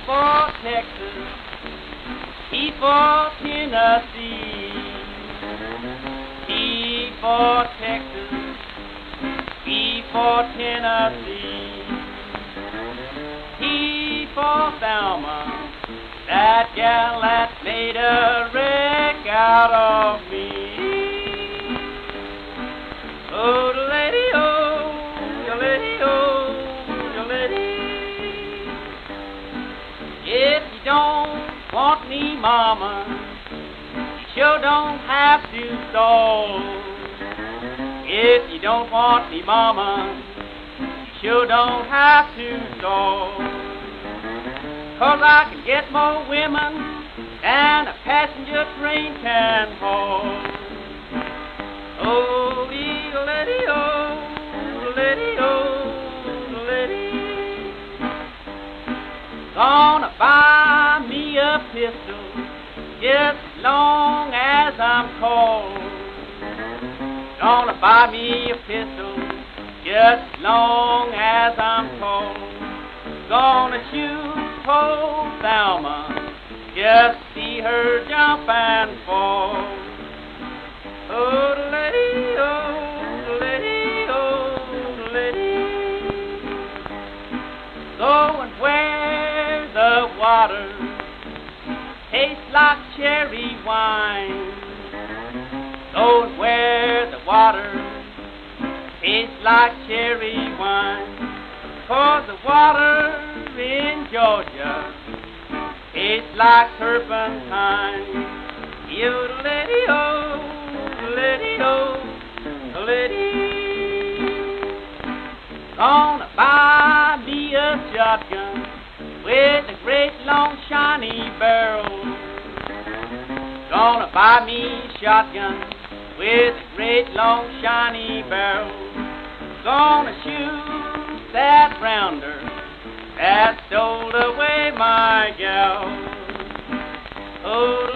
for Texas, T for Tennessee, T for Texas, T for Tennessee, T for Thelma, that gal that made a wreck out of me. Oh, the lady, oh, the lady, oh, the lady. If you don't want me, mama, you sure don't have to stall. If you don't want me, mama, you sure don't have to stall. 'Cause I can get more women than a passenger train can haul. Oh, the lady, oh, the lady, oh, the lady. Gonna buy me a pistol just as long as I'm called. Gonna buy me a pistol just as long as I'm called. Gonna shoot poor Thelma, just see her jump and fall. Oh, the lady, oh, the lady, oh, the lady. Going where the water tastes like cherry wine. Going where the water tastes like cherry wine. 'Cause the water in Georgia tastes like turpentine. You the lady, oh, the lady, oh, the lady. Gonna buy me a shotgun with a great long shiny barrel. Gonna buy me a shotgun with a great long shiny barrel. Gonna shoot that rounder that stole away my gal. Oh,